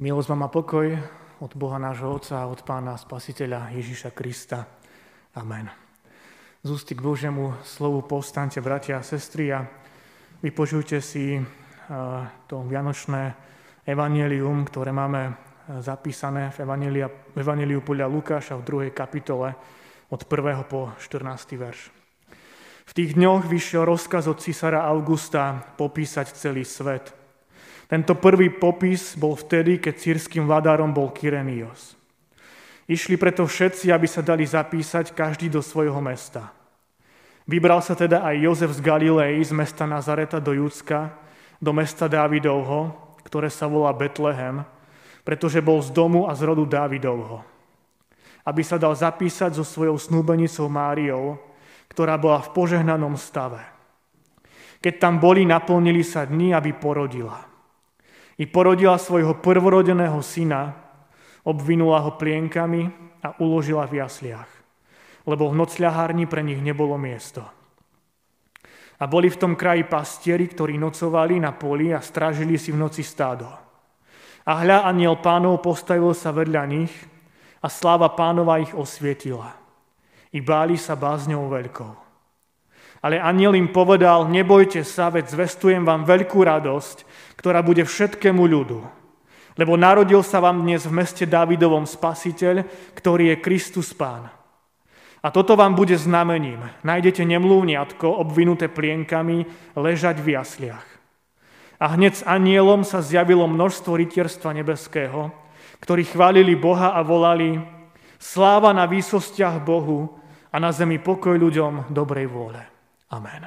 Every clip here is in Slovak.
Milosť vám a pokoj od Boha nášho Otca a od Pána Spasiteľa Ježiša Krista. Amen. Z ústy k Božiemu slovu povstaňte, bratia a sestry, a vypočujte si to vianočné evanjelium, ktoré máme zapísané v evanjeliu podľa Lukáša v 2. kapitole od 1. po 14. verš. V tých dňoch vyšiel rozkaz od cisára Augusta popísať celý svet. Tento prvý popis bol vtedy, keď cirským vladárom bol Kyrenios. Išli preto všetci, aby sa dali zapísať každý do svojho mesta. Vybral sa teda aj Jozef z Galilei, z mesta Nazareta do Judska, do mesta Dávidovho, ktoré sa volá Betlehem, pretože bol z domu a z rodu Dávidovho. Aby sa dal zapísať so svojou snúbenicou Máriou, ktorá bola v požehnanom stave. Keď tam boli, naplnili sa dni, aby porodila. I porodila svojho prvorodeného syna, obvinula ho plienkami a uložila v jasliach, lebo v nocľahárni pre nich nebolo miesto. A boli v tom kraji pastieri, ktorí nocovali na poli a strážili si v noci stádo. A hľa, anjel Pánov postavil sa vedľa nich a sláva Pánova ich osvietila. I báli sa bázňou veľkou. Ale anjel im povedal: nebojte sa, veď zvestujem vám veľkú radosť, ktorá bude všetkému ľudu. Lebo narodil sa vám dnes v meste Dávidovom Spasiteľ, ktorý je Kristus Pán. A toto vám bude znamením. Nájdete nemluvniatko, obvinuté plienkami, ležať v jasliach. A hneď s anjelom sa zjavilo množstvo rytierstva nebeského, ktorí chválili Boha a volali: sláva na výsostiach Bohu a na zemi pokoj ľuďom dobrej vôle. Amen.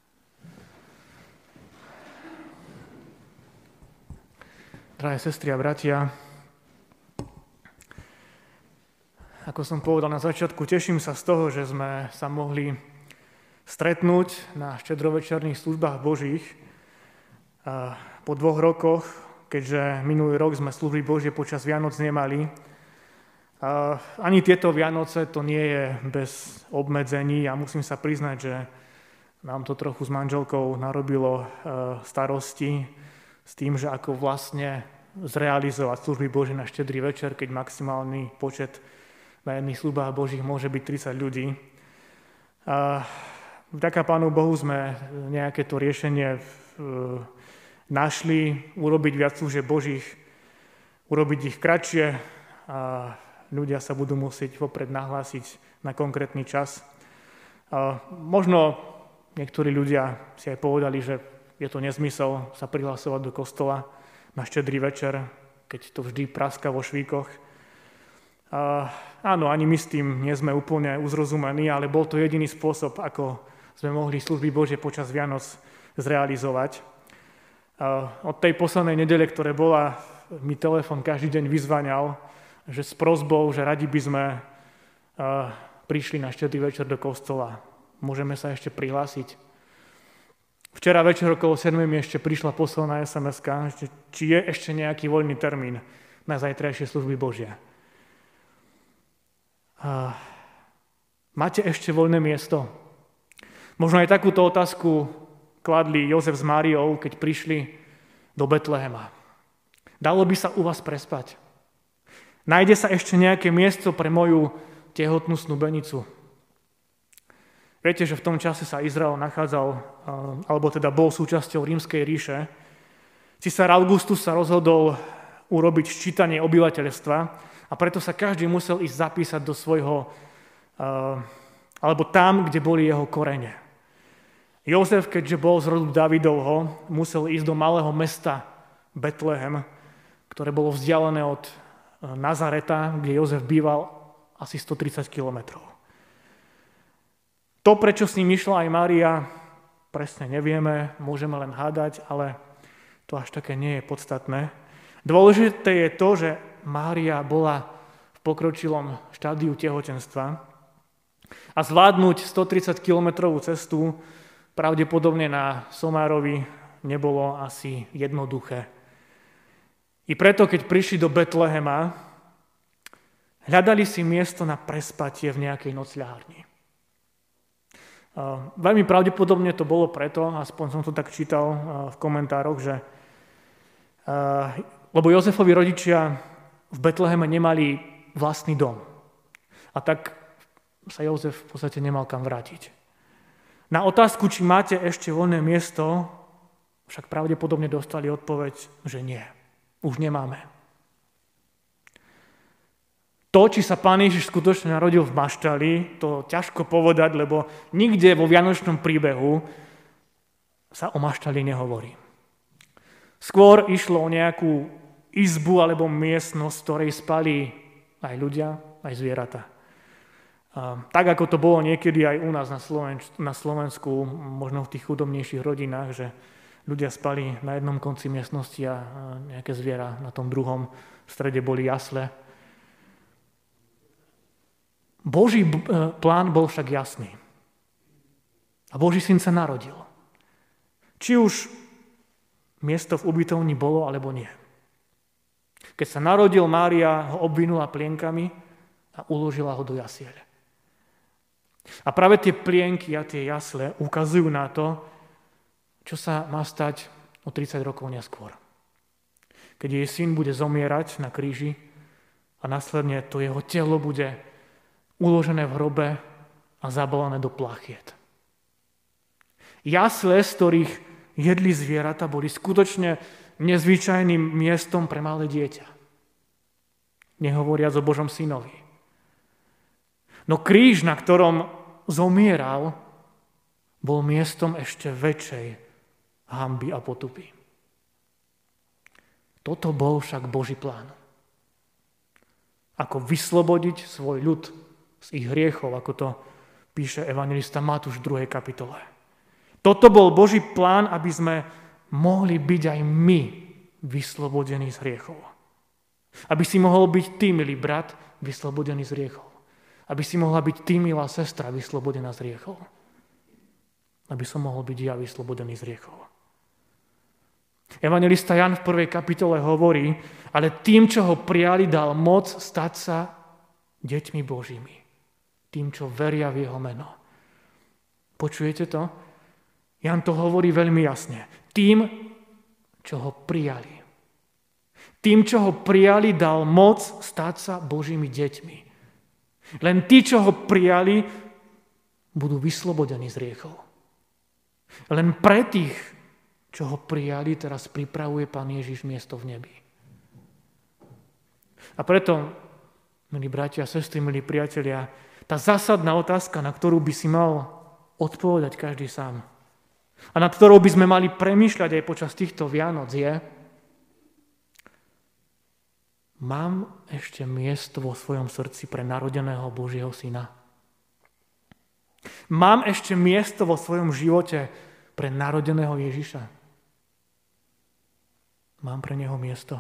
Drahé sestry a bratia, ako som povedal na začiatku, teším sa z toho, že sme sa mohli stretnúť na štedrovečerných službách Božích po 2 rokoch, keďže minulý rok sme služby Božie počas Vianoc nemali. Ani tieto Vianoce to nie je bez obmedzení a musím sa priznať, že nám to trochu s manželkou narobilo starosti s tým, že ako vlastne zrealizovať služby Božie na štedrý večer, keď maximálny počet na jedných službách Božích môže byť 30 ľudí. Vďaka Pánu Bohu sme nejaké to riešenie našli, urobiť viac služieb Božích, urobiť ich kratšie a ľudia sa budú musieť vopred nahlásiť na konkrétny čas. Možno niektorí ľudia si aj povedali, že je to nezmysel sa prihlasovať do kostola na štedrý večer, keď to vždy praska vo švíkoch. Áno, ani my s tým nie sme úplne uzrozumení, ale bol to jediný spôsob, ako sme mohli služby Božie počas Vianoc zrealizovať. Od tej poslednej nedele, ktoré bola, mi telefon každý deň vyzvaňal, že s prosbou, že radi by sme prišli na štedrý večer do kostola. Môžeme sa ešte prihlásiť. Včera večer okolo 7 mi ešte prišla posledná SMS-ka, či je ešte nejaký voľný termín na zajtrajšie služby Božie. Máte ešte voľné miesto? Možno aj takúto otázku kladli Jozef s Máriou, keď prišli do Betlehema. Dalo by sa u vás prespať? Nájde sa ešte nejaké miesto pre moju tehotnú snúbenicu? Viete, že v tom čase sa Izrael nachádzal, alebo teda bol súčasťou Rímskej ríše. Cisár Augustus sa rozhodol urobiť sčítanie obyvateľstva a preto sa každý musel ísť zapísať do svojho, alebo tam, kde boli jeho korene. Jozef, keďže bol z rodu Dávidovho, musel ísť do malého mesta Betlehem, ktoré bolo vzdialené od Nazareta, kde Jozef býval asi 130 kilometrov. To, prečo s ním išla aj Mária, presne nevieme, môžeme len hádať, ale to až také nie je podstatné. Dôležité je to, že Mária bola v pokročilom štádiu tehotenstva a zvládnuť 130-kilometrovú cestu pravdepodobne na Somárovi nebolo asi jednoduché. I preto, keď prišli do Betlehema, hľadali si miesto na prespatie v nejakej nocľahárni. Veľmi pravdepodobne to bolo preto, aspoň som to tak čítal v komentároch, že Lebo Jozefovi rodičia v Betleheme nemali vlastný dom. A tak sa Jozef v podstate nemal kam vrátiť. Na otázku, či máte ešte voľné miesto, však pravdepodobne dostali odpoveď, že nie. Už nemáme. To, či sa Pán Ježiš skutočne narodil v maštali, to ťažko povedať, lebo nikde vo vianočnom príbehu sa o maštali nehovorí. Skôr išlo o nejakú izbu alebo miestnosť, v ktorej spali aj ľudia, aj zvieratá. Tak ako to bolo niekedy aj u nás na Slovensku, možno v tých chudobnejších rodinách, že ľudia spali na jednom konci miestnosti a nejaké zviera na tom druhom, v strede boli jasle. Boží plán bol však jasný. A Boží syn sa narodil. Či už miesto v ubytovni bolo, alebo nie. Keď sa narodil, Mária ho obvinula plienkami a uložila ho do jasiel. A práve tie plienky a tie jasle ukazujú na to, čo sa má stať o 30 rokov neskôr. Keď jej syn bude zomierať na kríži a následne to jeho telo bude uložené v hrobe a zabalené do plachiet. Jasle, z ktorých jedli zvieratá, boli skutočne nezvyčajným miestom pre malé dieťa. Nehovoriac o Božom synovi. No kríž, na ktorom zomieral, bol miestom ešte väčšej hanby a potupy. Toto bol však Boží plán. Ako vyslobodiť svoj ľud z ich hriechov, ako to píše evanjelista Matúš v 2. kapitole. Toto bol Boží plán, aby sme mohli byť aj my vyslobodení z hriechov. Aby si mohol byť ty, milý brat, vyslobodený z hriechov. Aby si mohla byť ty, milá sestra, vyslobodená z hriechov. Aby som mohol byť ja vyslobodený z hriechov. Evanjelista Jan v 1. kapitole hovorí, ale tým, čo ho prijali, dal moc stať sa deťmi Božími. Tým, čo veria v jeho meno. Počujete to? Jan to hovorí veľmi jasne. Tým, čo ho prijali. Tým, čo ho prijali, dal moc stať sa Božími deťmi. Len tí, čo ho prijali, budú vyslobodení z hriechov. Len pre tých, čo ho prijali, teraz pripravuje Pán Ježiš miesto v nebi. A preto, milí bratia, sestry, milí priatelia, tá zásadná otázka, na ktorú by si mal odpovedať každý sám a nad ktorou by sme mali premýšľať aj počas týchto Vianoc je: mám ešte miesto vo svojom srdci pre narodeného Božieho syna? Mám ešte miesto vo svojom živote pre narodeného Ježiša? Mám pre neho miesto?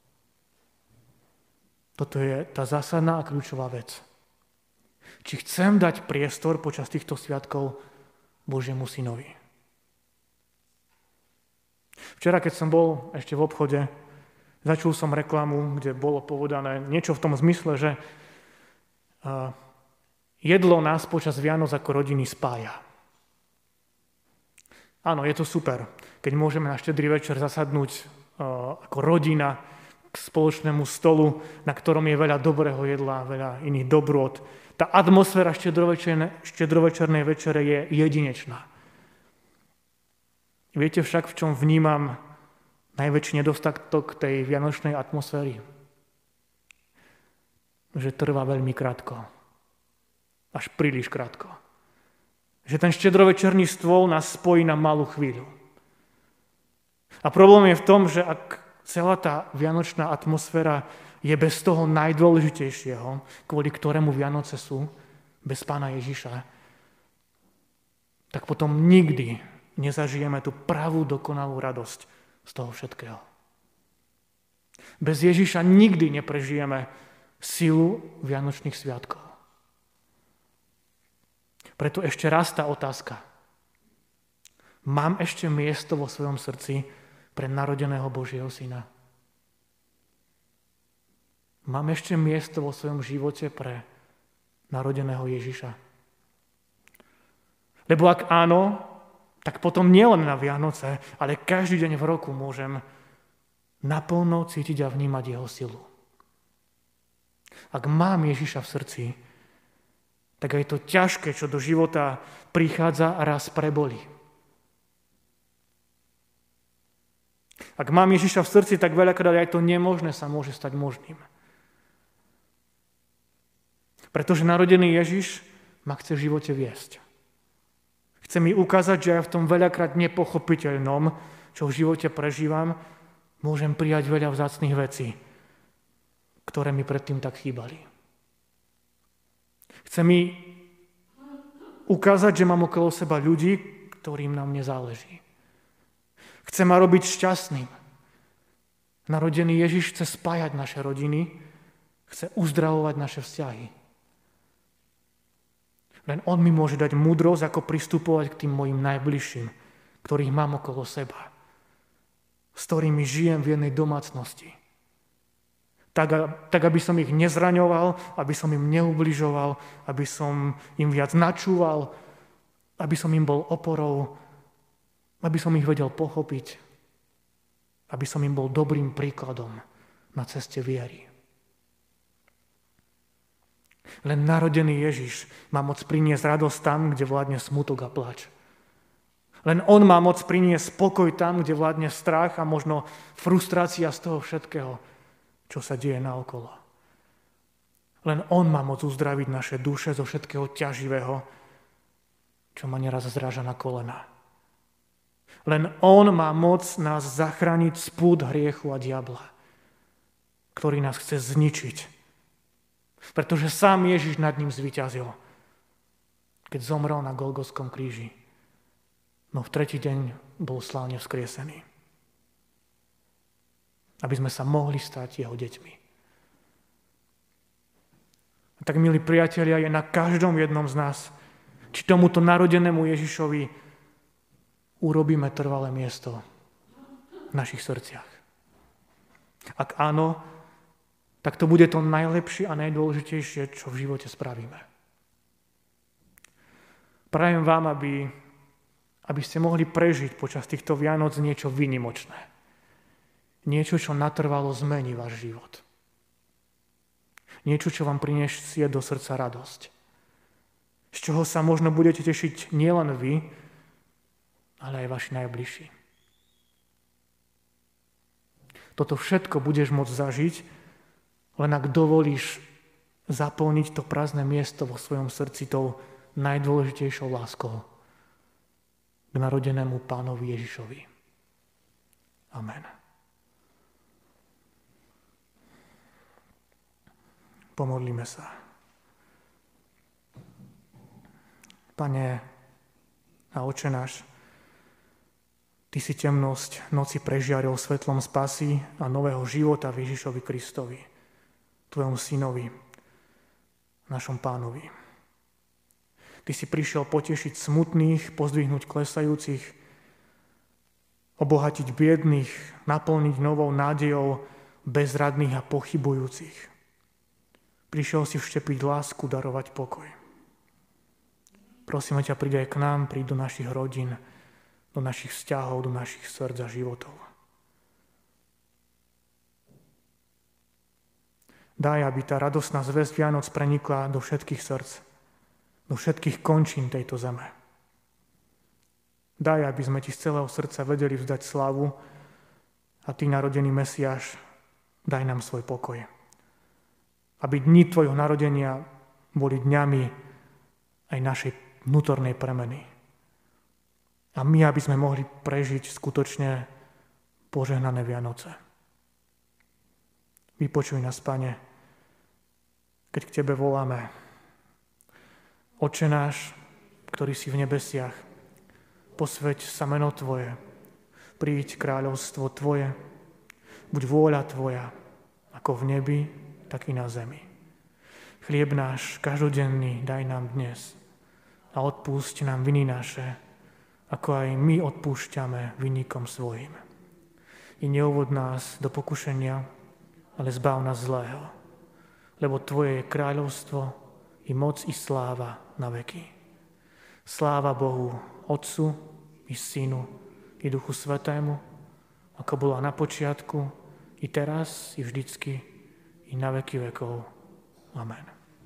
Toto je tá zásadná a kľúčová vec. Či chcem dať priestor počas týchto sviatkov Božiemu synovi. Včera, keď som bol ešte v obchode, začul som reklamu, kde bolo povedané niečo v tom zmysle, že jedlo nás počas Vianoc ako rodiny spája. Áno, je to super, keď môžeme na štedrý večer zasadnúť ako rodina k spoločnému stolu, na ktorom je veľa dobrého jedla, veľa iných dobrôt. Tá atmosféra štedrovečernej večere je jedinečná. Viete však, v čom vnímam najväčší nedostatok tej vianočnej atmosféry? Že trvá veľmi krátko. Až príliš krátko. Že ten štedrovečerný stôl nás spojí na malú chvíľu. A problém je v tom, že ak celá tá vianočná atmosféra je bez toho najdôležitejšieho, kvôli ktorému Vianoce sú, bez Pána Ježiša, tak potom nikdy nezažijeme tú pravú dokonalú radosť z toho všetkého. Bez Ježiša nikdy neprežijeme silu Vianočných sviatkov. Preto ešte raz tá otázka. Mám ešte miesto vo svojom srdci pre narodeného Božieho syna? Mám ešte miesto vo svojom živote pre narodeného Ježiša? Lebo ak áno, tak potom nielen na Vianoce, ale každý deň v roku môžem naplno cítiť a vnímať jeho silu. Ak mám Ježiša v srdci, tak aj to ťažké, čo do života prichádza, raz prebolí. Ak mám Ježiša v srdci, tak veľakrát aj to nemožné sa môže stať možným. Pretože narodený Ježiš ma chce v živote viesť. Chce mi ukázať, že aj v tom veľakrát nepochopiteľnom, čo v živote prežívam, môžem prijať veľa vzácnych vecí, ktoré mi predtým tak chýbali. Chce mi ukázať, že mám okolo seba ľudí, ktorým na mne záleží. Chce ma robiť šťastným. Narodený Ježiš chce spájať naše rodiny, chce uzdravovať naše vzťahy. Len on mi môže dať múdrosť, ako pristupovať k tým mojim najbližším, ktorých mám okolo seba, s ktorými žijem v jednej domácnosti. Tak, aby som ich nezraňoval, aby som im neubližoval, aby som im viac načúval, aby som im bol oporou, aby som ich vedel pochopiť, aby som im bol dobrým príkladom na ceste viery. Len narodený Ježiš má moc priniesť radosť tam, kde vládne smutok a plač. Len on má moc priniesť spokoj tam, kde vládne strach a možno frustrácia z toho všetkého, čo sa deje naokolo. Len on má moc uzdraviť naše duše zo všetkého ťaživého, čo ma neraz zráža na kolena. Len on má moc nás zachrániť z pút hriechu a diabla, ktorý nás chce zničiť. Pretože sám Ježiš nad ním zvíťazil, keď zomrel na Golgotskom kríži. No v tretí deň bol slávne vzkriesený. Aby sme sa mohli stať jeho deťmi. A tak, milí priatelia, je na každom jednom z nás, či tomuto narodenému Ježišovi urobíme trvalé miesto v našich srdciach. Ak áno, tak to bude to najlepšie a najdôležitejšie, čo v živote spravíme. Prajem vám, aby ste mohli prežiť počas týchto Vianoc niečo výnimočné. Niečo, čo natrvalo zmení váš život. Niečo, čo vám prinesie do srdca radosť. Z čoho sa možno budete tešiť nielen vy, ale aj vaši najbližší. Toto všetko budeš môcť zažiť, len ak dovolíš zaplniť to prázdne miesto vo svojom srdci tou najdôležitejšou láskou k narodenému Pánovi Ježišovi. Amen. Pomodlíme sa. Pane a Oče náš, Ty si temnosť noci prežiaril svetlom spasy a nového života v Ježišovi Kristovi, Tvojom Synovi, našom Pánovi. Ty si prišiel potešiť smutných, pozdvihnúť klesajúcich, obohatiť biedných, naplniť novou nádejou bezradných a pochybujúcich. Prišiel si vštepiť lásku, darovať pokoj. Prosíme ťa, príď aj k nám, príď do našich rodín, do našich vzťahov, do našich srdc a životov. Daj, aby tá radosná zvesť Vianoc prenikla do všetkých srdc, do všetkých končín tejto zeme. Daj, aby sme ti z celého srdca vedeli vzdať slávu a ty, narodený Mesiáš, daj nám svoj pokoj. Aby dni tvojho narodenia boli dňami aj našej vnútornej premeny. A my, aby sme mohli prežiť skutočne požehnané Vianoce. Vypočuj nás, Pane, keď k Tebe voláme. Oče náš, ktorý si v nebesiach, posväť sa meno Tvoje, príď kráľovstvo Tvoje, buď vôľa Tvoja, ako v nebi, tak i na zemi. Chlieb náš každodenný daj nám dnes a odpúšť nám viny naše, ako aj my odpúšťame vinníkom svojim. I neuvod nás do pokušenia, ale zbav nás zlého, lebo Tvoje je kráľovstvo, i moc, i sláva na veky. Sláva Bohu, Otcu, i Synu, i Duchu Svätému, ako bola na počiatku, i teraz, i vždycky, i na veky vekov. Amen.